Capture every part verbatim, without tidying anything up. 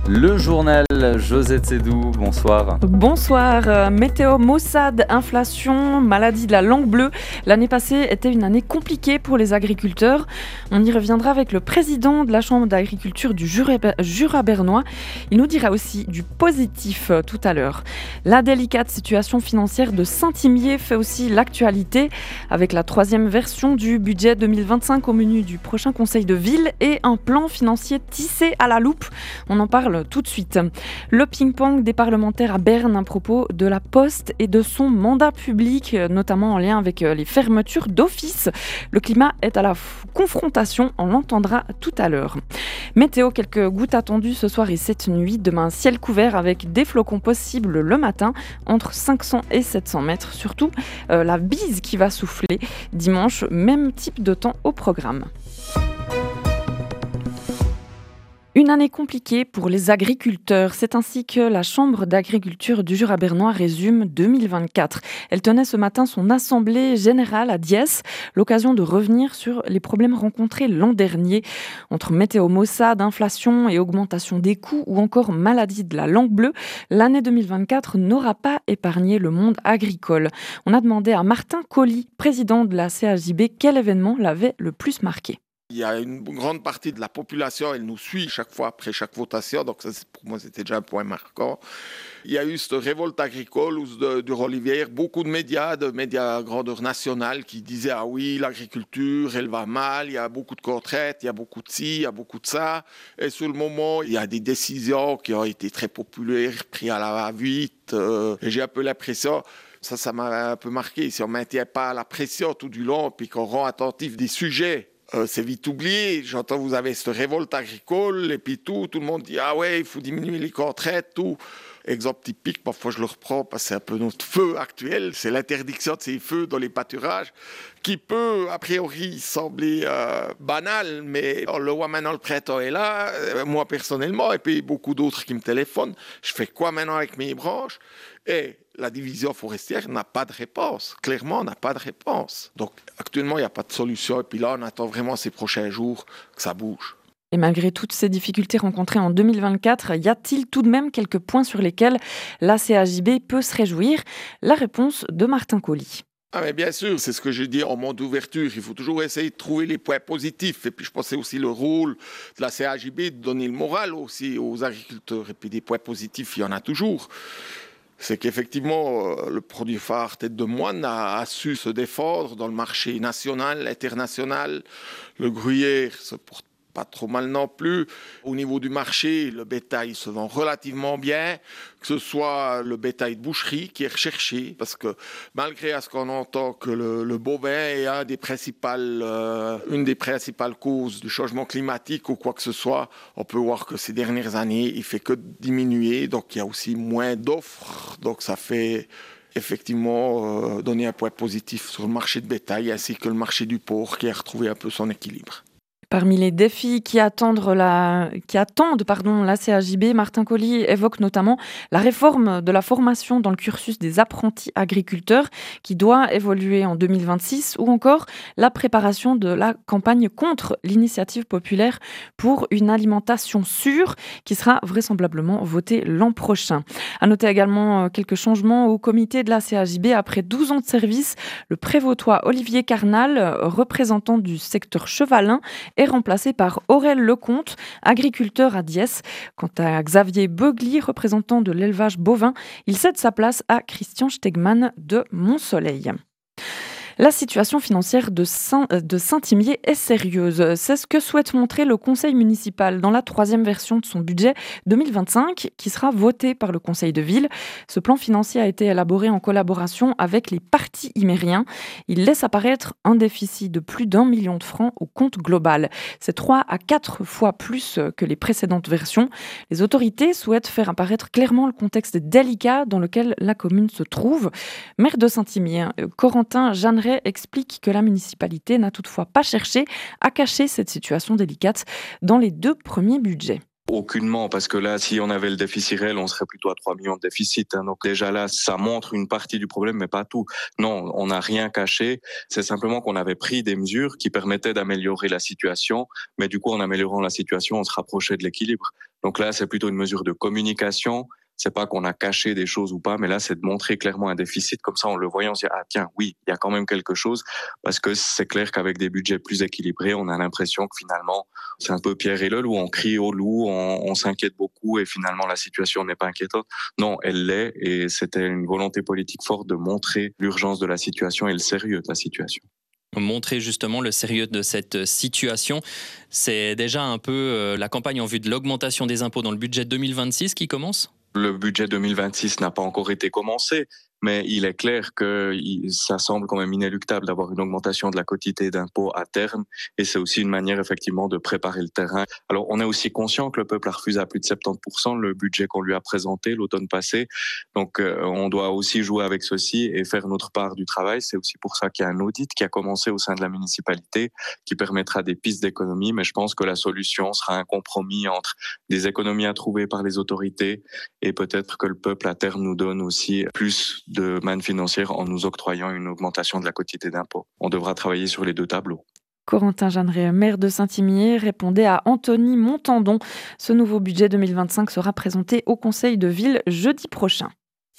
Le journal Josette Sédou, bonsoir. Bonsoir. Euh, météo maussade, inflation, maladie de la langue bleue. L'année passée était une année compliquée pour les agriculteurs. On y reviendra avec le président de la Chambre d'agriculture du Jura, Jura bernois. Il nous dira aussi du positif euh, tout à l'heure. La délicate situation financière de Saint-Imier fait aussi l'actualité avec la troisième version du budget deux mille vingt-cinq au menu du prochain conseil de ville et un plan financier tissé à la loupe. On en parle tout de suite. Le ping-pong des parlementaires à Berne à propos de la Poste et de son mandat public, notamment en lien avec les fermetures d'office. Le climat est à la f- confrontation, on l'entendra tout à l'heure. Météo, quelques gouttes attendues ce soir et cette nuit. Demain, ciel couvert avec des flocons possibles le matin, entre cinq cents et sept cents mètres. Surtout, euh, la bise qui va souffler. Dimanche, même type de temps au programme. Une année compliquée pour les agriculteurs. C'est ainsi que la Chambre d'agriculture du Jura bernois résume deux mille vingt-quatre. Elle tenait ce matin son assemblée générale à Diesse, l'occasion de revenir sur les problèmes rencontrés l'an dernier. Entre météo maussade, inflation et augmentation des coûts ou encore maladie de la langue bleue, l'année deux mille vingt-quatre n'aura pas épargné le monde agricole. On a demandé à Martin Colly, président de la C A J B, quel événement l'avait le plus marqué. Il y a une grande partie de la population, elle nous suit chaque fois après chaque votation, donc ça, pour moi c'était déjà un point marquant. Il y a eu cette révolte agricole de, de Rolivière, beaucoup de médias, de médias à grandeur nationale qui disaient « Ah oui, l'agriculture, elle va mal, il y a beaucoup de contraintes, il y a beaucoup de ci, il y a beaucoup de ça ». Et sur le moment, il y a des décisions qui ont été très populaires, prises à la va-vite. Euh, et j'ai un peu l'impression... Ça, ça m'a un peu marqué. Si on ne maintient pas la pression tout du long, puis qu'on rend attentif des sujets, Euh, c'est vite oublié. J'entends, vous avez cette révolte agricole et puis tout, tout le monde dit « Ah ouais, il faut diminuer les contraintes, tout ». Exemple typique, parfois je le reprends parce que c'est un peu notre feu actuel, c'est l'interdiction de ces feux dans les pâturages qui peut a priori sembler euh, banal, mais on le voit maintenant, le printemps est là, euh, moi personnellement, et puis beaucoup d'autres qui me téléphonent, je fais quoi maintenant avec mes branches? Et la division forestière n'a pas de réponse, clairement on n'a pas de réponse. Donc actuellement il n'y a pas de solution, et puis là on attend vraiment ces prochains jours que ça bouge. Et malgré toutes ces difficultés rencontrées en deux mille vingt-quatre, y a-t-il tout de même quelques points sur lesquels la C A J B peut se réjouir? La réponse de Martin Colly. Ah mais bien sûr, c'est ce que j'ai dit en monde d'ouverture. Il faut toujours essayer de trouver les points positifs. Et puis je pensais aussi le rôle de la C A J B de donner le moral aussi aux agriculteurs. Et puis des points positifs, il y en a toujours. C'est qu'effectivement, le produit phare Tête de Moine a, a su se défendre dans le marché national, international. Le gruyère se porte pas trop mal non plus. Au niveau du marché, le bétail se vend relativement bien, que ce soit le bétail de boucherie qui est recherché, parce que malgré à ce qu'on entend que le, le bovin est un des principales, euh, une des principales causes du changement climatique ou quoi que ce soit, on peut voir que ces dernières années, il fait que diminuer, donc il y a aussi moins d'offres, donc ça fait effectivement euh, donner un point positif sur le marché de bétail ainsi que le marché du porc qui a retrouvé un peu son équilibre. Parmi les défis qui attendent la, qui attendent, pardon, la C A J B, Martin Colly évoque notamment la réforme de la formation dans le cursus des apprentis agriculteurs qui doit évoluer en deux mille vingt-six ou encore la préparation de la campagne contre l'initiative populaire pour une alimentation sûre qui sera vraisemblablement votée l'an prochain. À noter également quelques changements au comité de la C A J B après douze ans de service. Le prévôtois Olivier Carnal, représentant du secteur chevalin, est remplacé par Aurel Lecomte, agriculteur à Diesse. Quant à Xavier Beugli, représentant de l'élevage bovin, il cède sa place à Christian Stegmann de Montsoleil. La situation financière de, Saint, de Saint-Imier est sérieuse. C'est ce que souhaite montrer le conseil municipal dans la troisième version de son budget deux mille vingt-cinq qui sera voté par le conseil de ville. Ce plan financier a été élaboré en collaboration avec les partis imériens. Il laisse apparaître un déficit de plus d'un million de francs au compte global. C'est trois à quatre fois plus que les précédentes versions. Les autorités souhaitent faire apparaître clairement le contexte délicat dans lequel la commune se trouve. Maire de Saint-Imier, Corentin Jeanneret explique que la municipalité n'a toutefois pas cherché à cacher cette situation délicate dans les deux premiers budgets. Aucunement, parce que là, si on avait le déficit réel, on serait plutôt à trois millions de déficit. Hein. Donc déjà là, ça montre une partie du problème, mais pas tout. Non, on n'a rien caché. C'est simplement qu'on avait pris des mesures qui permettaient d'améliorer la situation. Mais du coup, en améliorant la situation, on se rapprochait de l'équilibre. Donc là, c'est plutôt une mesure de communication. C'est pas qu'on a caché des choses ou pas, mais là, c'est de montrer clairement un déficit. Comme ça, en le voyant, on se dit, ah tiens, oui, il y a quand même quelque chose. Parce que c'est clair qu'avec des budgets plus équilibrés, on a l'impression que finalement, c'est un peu Pierre et le loup. On crie au loup, on, on s'inquiète beaucoup et finalement, la situation n'est pas inquiétante. Non, elle l'est et c'était une volonté politique forte de montrer l'urgence de la situation et le sérieux de la situation. Montrer justement le sérieux de cette situation. C'est déjà un peu la campagne en vue de l'augmentation des impôts dans le budget deux mille vingt-six qui commence ? Le budget deux mille vingt-six n'a pas encore été commencé, mais il est clair que ça semble quand même inéluctable d'avoir une augmentation de la quotité d'impôts à terme, et c'est aussi une manière effectivement de préparer le terrain. Alors on est aussi conscient que le peuple a refusé à plus de soixante-dix pour cent le budget qu'on lui a présenté l'automne passé, donc euh, on doit aussi jouer avec ceci et faire notre part du travail. C'est aussi pour ça qu'il y a un audit qui a commencé au sein de la municipalité, qui permettra des pistes d'économie, mais je pense que la solution sera un compromis entre des économies à trouver par les autorités et peut-être que le peuple à terme nous donne aussi plus de manne financière en nous octroyant une augmentation de la quotité d'impôt. On devra travailler sur les deux tableaux. Corentin Jeanneret, maire de Saint-Imier, répondait à Anthony Montandon. Ce nouveau budget deux mille vingt-cinq sera présenté au Conseil de ville jeudi prochain.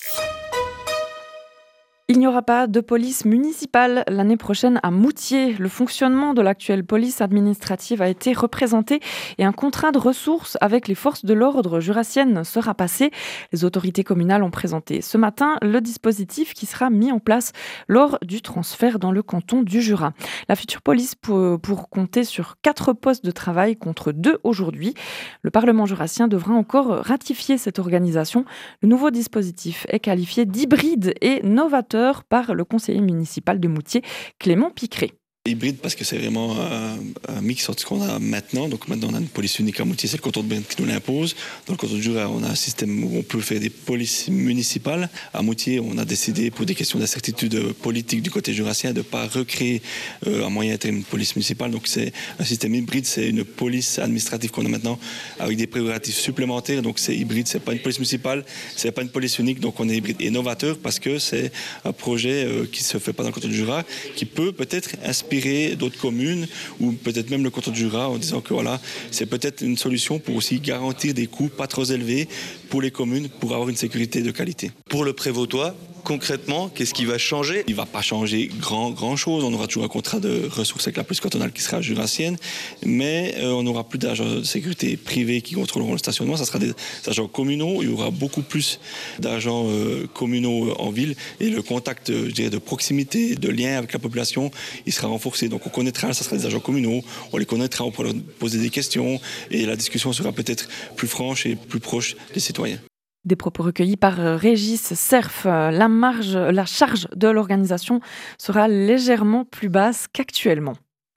Il n'y aura pas de police municipale l'année prochaine à Moutier. Le fonctionnement de l'actuelle police administrative a été représenté et un contrat de ressources avec les forces de l'ordre jurassiennes sera passé. Les autorités communales ont présenté ce matin le dispositif qui sera mis en place lors du transfert dans le canton du Jura. La future police pour, pour compter sur quatre postes de travail contre deux aujourd'hui. Le Parlement jurassien devra encore ratifier cette organisation. Le nouveau dispositif est qualifié d'hybride et novateur par le conseiller municipal de Moutier, Clément Picret. Hybride parce que c'est vraiment un, un mix entre ce qu'on a maintenant. Donc maintenant on a une police unique à Moutier, c'est le canton de Berne qui nous l'impose. Dans le canton de Jura, on a un système où on peut faire des polices municipales. À Moutier, on a décidé pour des questions d'incertitude politique du côté jurassien de ne pas recréer euh, à moyen terme une police municipale. Donc c'est un système hybride, c'est une police administrative qu'on a maintenant avec des prérogatives supplémentaires. Donc c'est hybride, c'est pas une police municipale, c'est pas une police unique. Donc on est hybride et novateur parce que c'est un projet euh, qui se fait pas dans le canton de Jura, qui peut peut-être inspirer d'autres communes ou peut-être même le canton du Jura en disant que voilà, c'est peut-être une solution pour aussi garantir des coûts pas trop élevés pour les communes pour avoir une sécurité de qualité. Pour le prévôtois, concrètement, qu'est-ce qui va changer ? Il ne va pas changer grand, grand chose. On aura toujours un contrat de ressources avec la police cantonale qui sera jurassienne, mais euh, on n'aura plus d'agents de sécurité privés qui contrôleront le stationnement. Ça sera des agents communaux. Il y aura beaucoup plus d'agents euh, communaux en ville et le contact euh, je dirais, de proximité, de lien avec la population, il sera renforcé. Donc on connaîtra, ça sera des agents communaux, on les connaîtra, on pourra leur poser des questions et la discussion sera peut-être plus franche et plus proche des citoyens. Des propos recueillis par Régis Cerf. La marge, la charge de l'organisation sera légèrement plus basse qu'actuellement.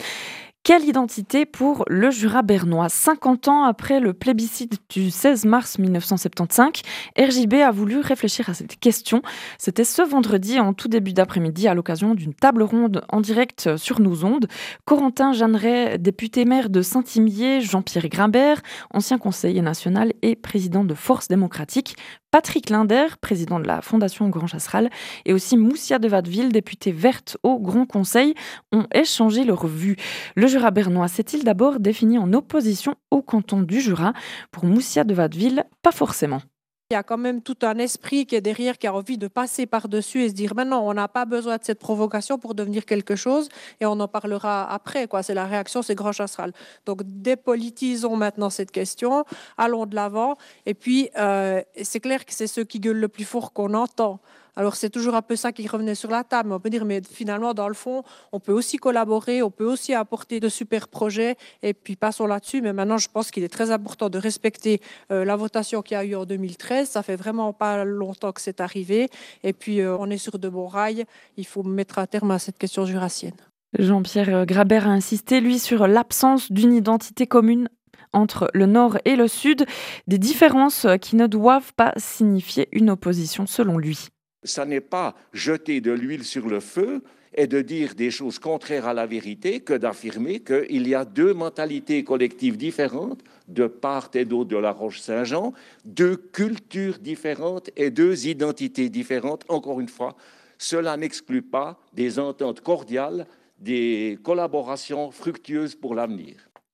Quelle identité pour le Jura bernois ? cinquante ans après le plébiscite du seize mars mille neuf cent soixante-quinze, R J B a voulu réfléchir à cette question. C'était ce vendredi en tout début d'après-midi à l'occasion d'une table ronde en direct sur nos ondes. Corentin Jeanneret, député maire de Saint-Imier, Jean-Pierre Grimbert, ancien conseiller national et président de Force démocratique, Patrick Linder, président de la Fondation Grand Chasseral, et aussi Moussia de Watteville, députée verte au Grand Conseil, ont échangé leur vue. Le Jura bernois s'est-il d'abord défini en opposition au canton du Jura ? Pour Moussia de Watteville, pas forcément. Il y a quand même tout un esprit qui est derrière, qui a envie de passer par-dessus et se dire ben non, on n'a pas besoin de cette provocation pour devenir quelque chose et on en parlera après. Quoi. C'est la réaction, c'est Grand Chasseral. Donc dépolitisons maintenant cette question, allons de l'avant. Et puis, euh, c'est clair que c'est ceux qui gueulent le plus fort qu'on entend. Alors c'est toujours un peu ça qui revenait sur la table. On peut dire, mais finalement, dans le fond, on peut aussi collaborer, on peut aussi apporter de super projets. Et puis passons là-dessus. Mais maintenant, je pense qu'il est très important de respecter euh, la votation qu'il y a eu en deux mille treize. Ça fait vraiment pas longtemps que c'est arrivé. Et puis, euh, on est sur de bons rails. Il faut mettre un terme à cette question jurassienne. Jean-Pierre Grabert a insisté, lui, sur l'absence d'une identité commune entre le Nord et le Sud. Des différences qui ne doivent pas signifier une opposition, selon lui. Ça n'est pas jeter de l'huile sur le feu et de dire des choses contraires à la vérité que d'affirmer qu'il y a deux mentalités collectives différentes de part et d'autre de la Roche-Saint-Jean, deux cultures différentes et deux identités différentes. Encore une fois, cela n'exclut pas des ententes cordiales, des collaborations fructueuses pour l'avenir.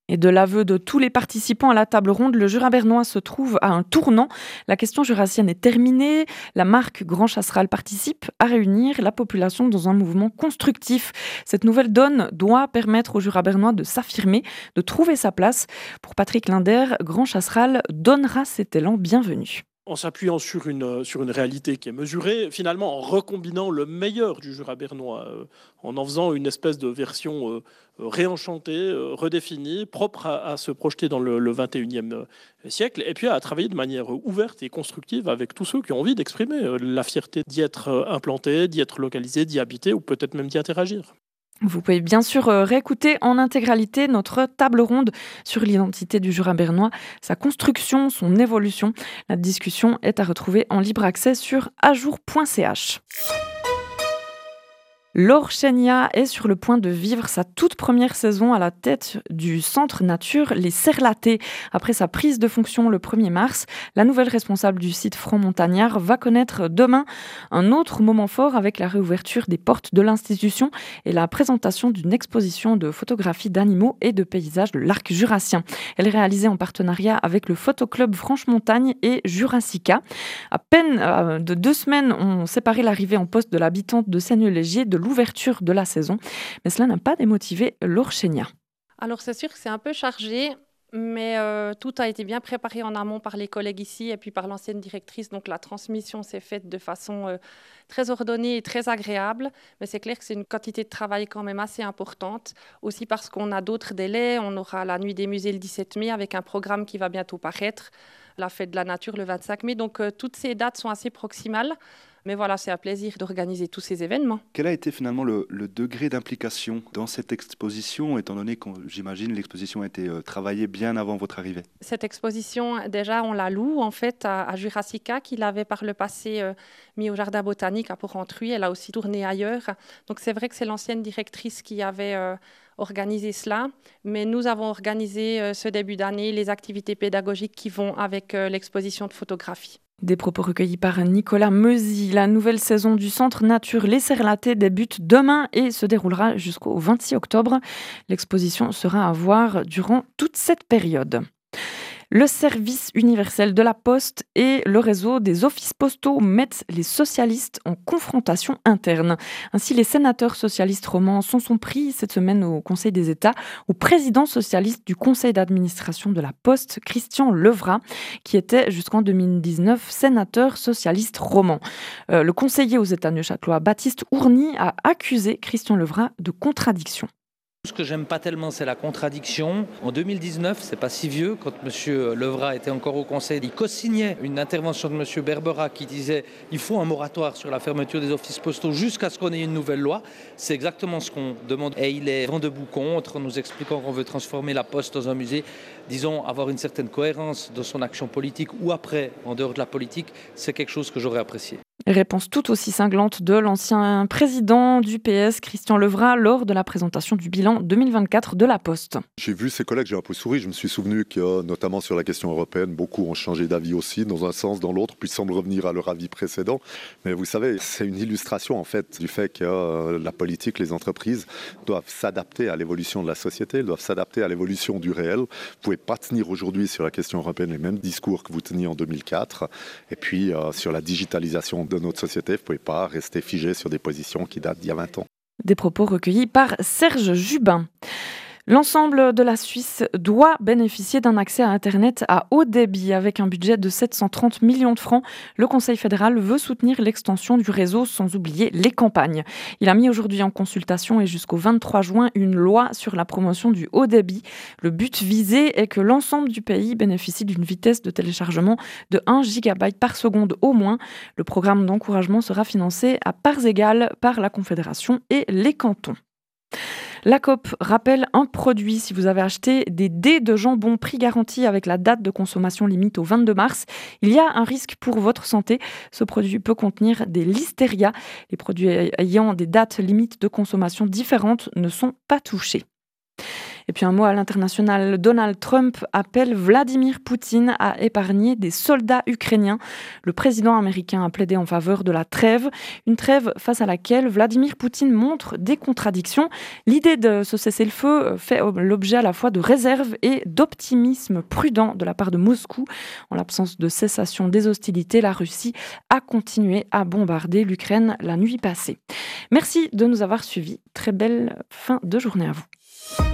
Et de l'aveu de tous les participants à la table ronde, le Jura bernois se trouve à un tournant. La question jurassienne est terminée. La marque Grand Chasseral participe à réunir la population dans un mouvement constructif. Cette nouvelle donne doit permettre au Jura bernois de s'affirmer, de trouver sa place. Pour Patrick Linder, Grand Chasseral donnera cet élan bienvenu. En s'appuyant sur une, sur une réalité qui est mesurée, finalement en recombinant le meilleur du Jura bernois, euh, en en faisant une espèce de version euh, réenchantée, euh, redéfinie, propre à, à se projeter dans le, le vingt et unième siècle, et puis à travailler de manière ouverte et constructive avec tous ceux qui ont envie d'exprimer euh, la fierté d'y être euh, implanté, d'y être localisé, d'y habiter, ou peut-être même d'y interagir. Vous pouvez bien sûr réécouter en intégralité notre table ronde sur l'identité du Jura bernois, sa construction, son évolution. La discussion est à retrouver en libre accès sur ajour point c h. Laure Chénia est sur le point de vivre sa toute première saison à la tête du centre nature Les Serlatés. Après sa prise de fonction le premier mars, la nouvelle responsable du site franc-montagnard va connaître demain un autre moment fort avec la réouverture des portes de l'institution et la présentation d'une exposition de photographies d'animaux et de paysages de l'arc jurassien. Elle est réalisée en partenariat avec le photoclub Franche-Montagne et Jurassica. À peine euh, de deux semaines ont séparé l'arrivée en poste de l'habitante de Seigneux-Légier de l'ouverture de la saison, mais cela n'a pas démotivé Laure Chénia. Alors c'est sûr que c'est un peu chargé, mais euh, tout a été bien préparé en amont par les collègues ici et puis par l'ancienne directrice, donc la transmission s'est faite de façon euh, très ordonnée et très agréable, mais c'est clair que c'est une quantité de travail quand même assez importante, aussi parce qu'on a d'autres délais. On aura la nuit des musées le dix-sept mai avec un programme qui va bientôt paraître, la fête de la nature le vingt-cinq mai, donc euh, toutes ces dates sont assez proximales. Mais voilà, c'est un plaisir d'organiser tous ces événements. Quel a été finalement le, le degré d'implication dans cette exposition, étant donné que j'imagine l'exposition a été euh, travaillée bien avant votre arrivée? Cette exposition, déjà, on la loue en fait à, à Jurassica, qui l'avait par le passé euh, mis au Jardin botanique à Porrentruy. Elle a aussi tourné ailleurs. Donc c'est vrai que c'est l'ancienne directrice qui avait euh, organisé cela. Mais nous avons organisé euh, ce début d'année les activités pédagogiques qui vont avec euh, l'exposition de photographie. Des propos recueillis par Nicolas Meuzy. La nouvelle saison du Centre Nature Les Serlatés débute demain et se déroulera jusqu'au vingt-six octobre. L'exposition sera à voir durant toute cette période. Le service universel de la Poste et le réseau des offices postaux mettent les socialistes en confrontation interne. Ainsi, les sénateurs socialistes romans s'en sont pris cette semaine au Conseil des États au président socialiste du conseil d'administration de la Poste, Christian Levrat, qui était jusqu'en deux mille dix-neuf sénateur socialiste roman. Euh, le conseiller aux États neuchâtelois, Baptiste Ourny, a accusé Christian Levrat de contradiction. Ce que j'aime pas tellement, c'est la contradiction. En deux mille dix-neuf, c'est pas si vieux, quand M. Levrat était encore au Conseil, il co-signait une intervention de M. Berbera qui disait il faut un moratoire sur la fermeture des offices postaux jusqu'à ce qu'on ait une nouvelle loi. C'est exactement ce qu'on demande. Et il est vent debout contre, nous expliquant qu'on veut transformer la Poste dans un musée. Disons, avoir une certaine cohérence dans son action politique ou après, en dehors de la politique, c'est quelque chose que j'aurais apprécié. Réponse tout aussi cinglante de l'ancien président du P S, Christian Levrat, lors de la présentation du bilan deux mille vingt-quatre de la Poste. J'ai vu ses collègues, j'ai un peu souri. Je me suis souvenu que, notamment sur la question européenne, beaucoup ont changé d'avis aussi, dans un sens, dans l'autre, puis semblent revenir à leur avis précédent. Mais vous savez, c'est une illustration en fait du fait que euh, la politique, les entreprises doivent s'adapter à l'évolution de la société, elles doivent s'adapter à l'évolution du réel. Vous ne pouvez pas tenir aujourd'hui sur la question européenne les mêmes discours que vous teniez en deux mille quatre. Et puis euh, sur la digitalisation de notre société, vous ne pouvez pas rester figé sur des positions qui datent d'il y a vingt ans. Des propos recueillis par Serge Jubin. L'ensemble de la Suisse doit bénéficier d'un accès à Internet à haut débit. Avec un budget de sept cent trente millions de francs, le Conseil fédéral veut soutenir l'extension du réseau sans oublier les campagnes. Il a mis aujourd'hui en consultation et jusqu'au vingt-trois juin une loi sur la promotion du haut débit. Le but visé est que l'ensemble du pays bénéficie d'une vitesse de téléchargement de un gigabyte par seconde au moins. Le programme d'encouragement sera financé à parts égales par la Confédération et les cantons. La Coop rappelle un produit. Si vous avez acheté des dés de jambon prix garanti avec la date de consommation limite au vingt-deux mars, il y a un risque pour votre santé. Ce produit peut contenir des listeria. Les produits ayant des dates limites de consommation différentes ne sont pas touchés. Et puis un mot à l'international, Donald Trump appelle Vladimir Poutine à épargner des soldats ukrainiens. Le président américain a plaidé en faveur de la trêve, une trêve face à laquelle Vladimir Poutine montre des contradictions. L'idée de ce cessez-le-feu fait l'objet à la fois de réserve et d'optimisme prudent de la part de Moscou. En l'absence de cessation des hostilités, la Russie a continué à bombarder l'Ukraine la nuit passée. Merci de nous avoir suivis. Très belle fin de journée à vous.